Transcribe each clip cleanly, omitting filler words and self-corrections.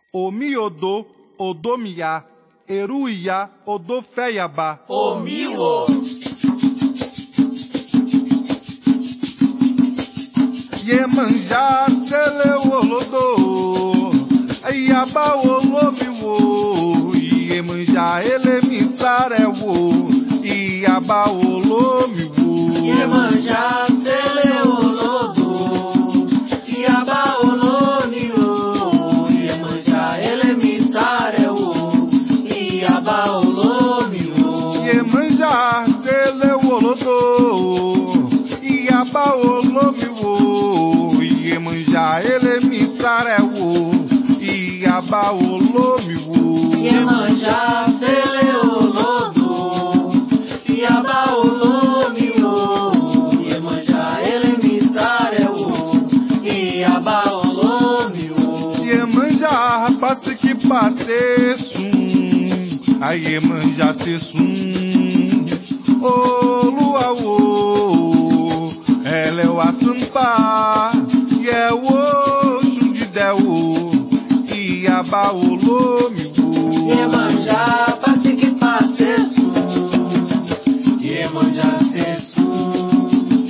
Omiodo, Odomia, Eruia, Odofeiaba. Omio. Iemanjá, Seleuolodo, Iaba Olomiwo, Iemanjá, Elemissarewo, Iaba Olomiwo. Iemanjá, Seleuolodo, Iaba Olomiwo, Iemanjá, Elemissarewo, Iaba Olomiwo. Iemanjá, Seleuolodo, Iaba Olomiwo, Iemanjá, Elemissarewo, Iaba Olomiwo. Iemanjá, Seleuolodo, Iaba Olomiwo, Iemanjá, Elemissarewo, Iaba Olomiwo. Iemanjá, passe que passe sum, a Iemanjá se sum, o lua o, ela é o assampa, e é o chum de deu, Iaba Olomiwo. Iemanjá, passe que passe sum, Iemanjá se sum,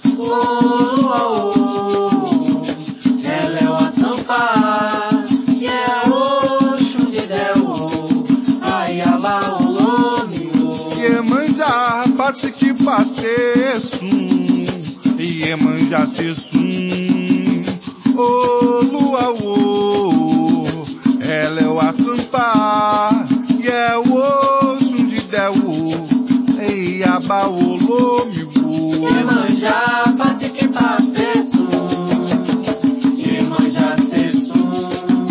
ela é o assampa, e é o chum de deu, Iaba Olomiwo. Iemanjá, passe que passe sum, Iemanjá se sum, o lua o, ela é o assampa, e é o chum de deu, Iaba Olomiwo. Iemanjá, passe que passe sum, Iemanjá se sum,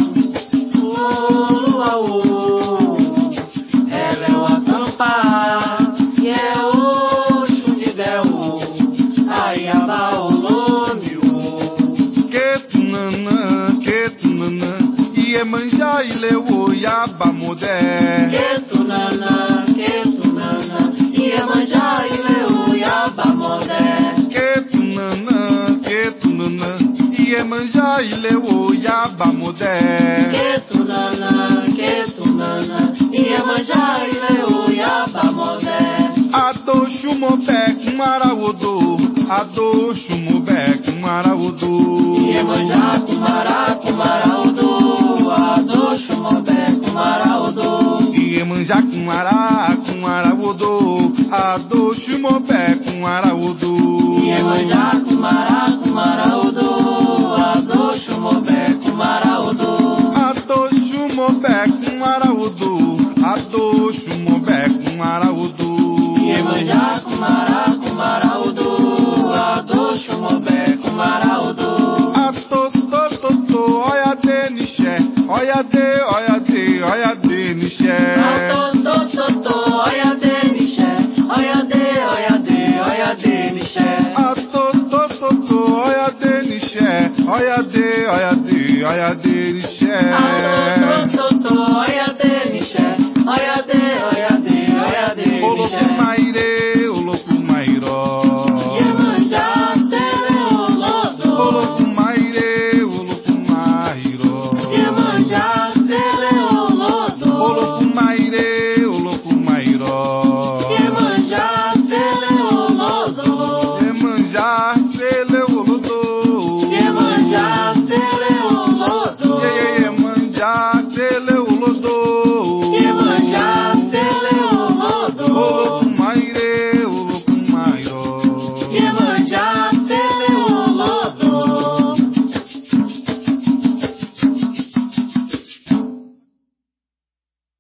ela é o assampa, e é o chum de deu, Iaba Olomiwo. Ketunanã, Iemanjá ileu Iaba modé. Ketunanã, Iemanjá ileu Iaba modé. Ketunanã, Iemanjá ileu Iaba modé. Ketunanã, Iemanjá ileu Iaba modé. Ado shumobé kumaraodo, ado shumobé kumaraodo. Iemanjá kumaraodo, ado shumobé kumaraodo. Iemanjá kumaraodo, ado shumobé kumaraodo. Iemanjá kumaraodo, ado shumobé kumaraodo. Ado shumobé kumaraodo, ado shumobé kumaraodo. Iemanjá kumaraodo, ado shumobé kumaraodo. Atotototo, olha de nixé, olha de nixé. Atotototo, olha de nixé, olha de nixé. Atotototo, olha de nixé, olha de nixé.